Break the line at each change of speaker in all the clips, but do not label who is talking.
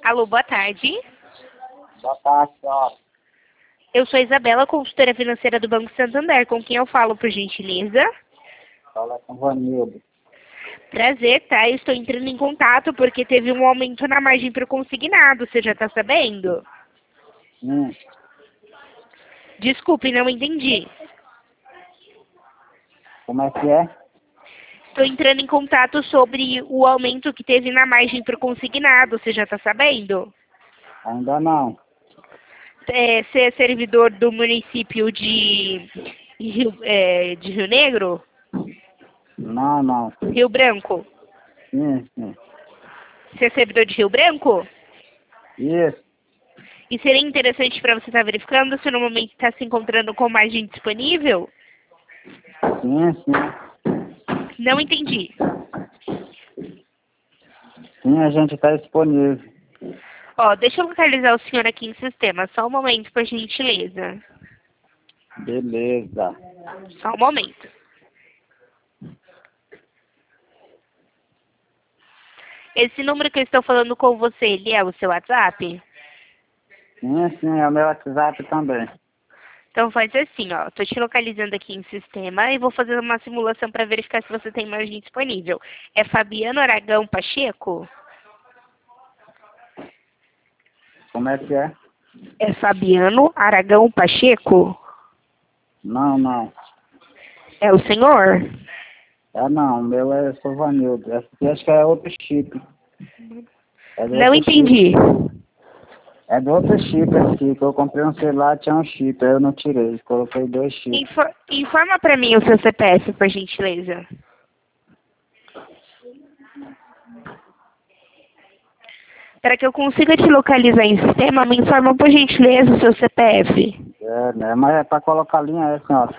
Alô, boa tarde.
Boa tarde, senhora.
Eu sou a Isabela, consultora financeira do Banco Santander. Com quem eu falo, por gentileza?
Fala com o Vanildo.
Prazer, tá? Eu estou entrando em contato porque teve um aumento na margem para o consignado. Você já está sabendo? Desculpe, não entendi.
Como é que é?
Estou entrando em contato sobre o aumento que teve na margem para o consignado. Você já está sabendo?
Ainda não.
Você é servidor do município de Rio Negro?
Não, não.
Rio Branco?
Sim.
Você é servidor de Rio Branco?
Isso.
E seria interessante para você estar verificando se no momento está se encontrando com margem disponível?
Sim.
Não entendi.
Sim, a gente está disponível.
Ó, deixa eu localizar o senhor aqui em sistema. Só um momento, por gentileza.
Beleza.
Só um momento. Esse número que eu estou falando com você, ele é o seu WhatsApp?
Sim, é o meu WhatsApp também.
Então faz assim, ó. Tô te localizando aqui em sistema e vou fazer uma simulação para verificar se você tem margem disponível. É Fabiano Aragão Pacheco?
Como é que é?
É Fabiano Aragão Pacheco?
Não.
É o senhor?
Não, o meu é só Vanildo. Esse aqui acho que é outro chip. É do
Não
outro
entendi.
chip. É do outro chip esse aqui, que eu comprei um celular, tinha um chip, aí eu não tirei, coloquei 2 chips.
Informa para mim o seu CPF, por gentileza. Para que eu consiga te localizar em sistema, me informa, por gentileza, o seu CPF.
Né? Mas é para colocar linha, senhora.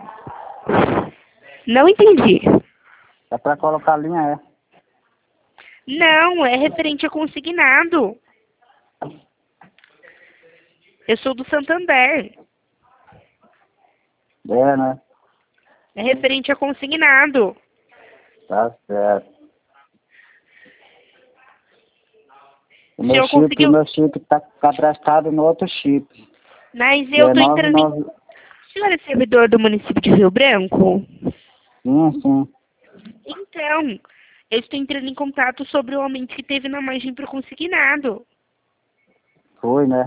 Não entendi.
É para colocar linha,
Não, é referente a consignado. Eu sou do Santander.
né?
É referente a consignado.
Tá certo. O
O senhor conseguiu...
meu chip tá cadastrado no outro chip.
Mas
Que
eu
é
tô entrando em...
99.
O senhor é servidor do município de Rio Branco?
Sim.
Então, eu estou entrando em contato sobre o aumento que teve na margem para o consignado.
Foi, né?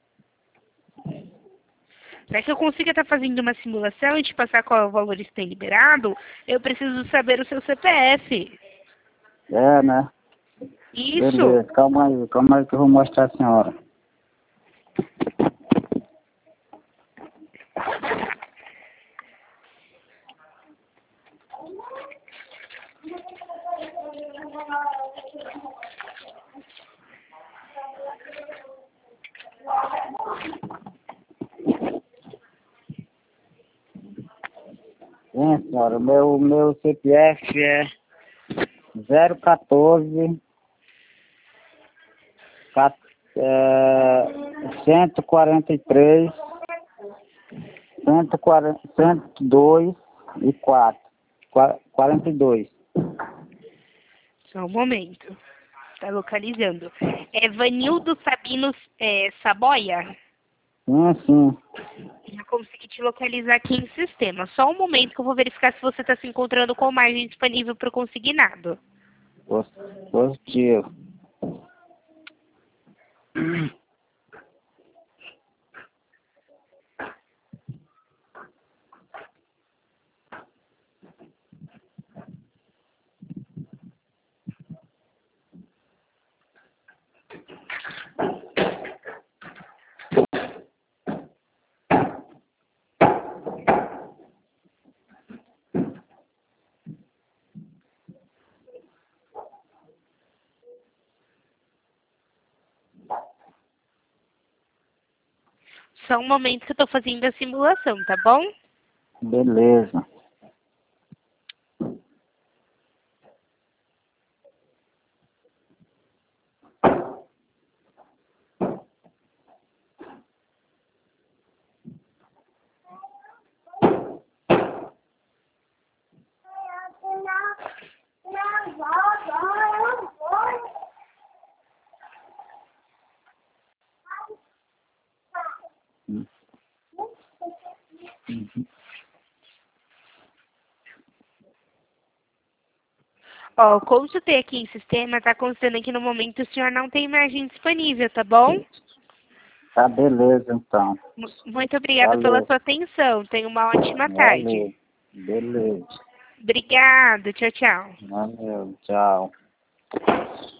Para que eu consiga estar fazendo uma simulação e te passar qual é o valor que tem liberado, eu preciso saber o seu CPF.
Né?
Isso.
Beleza. Calma aí que eu vou mostrar a senhora. Sim, senhora. O meu CPF é 014 143 102 e 42.
Só um momento. Está localizando. É Vanildo Sabino Saboia?
Sim.
Já consegui te localizar aqui em sistema. Só um momento que eu vou verificar se você está se encontrando com margem disponível para o consignado.
Positivo.
Só um momento que eu estou fazendo a simulação, tá bom?
Beleza. Uhum.
Ó, consultei aqui em sistema, tá constando que no momento o senhor não tem margem disponível, tá bom?
Tá, beleza, então.
Muito obrigada pela
Valeu.
sua atenção. Tenha uma ótima
Valeu.
tarde.
Beleza.
Obrigada. Tchau, tchau.
Valeu. Tchau.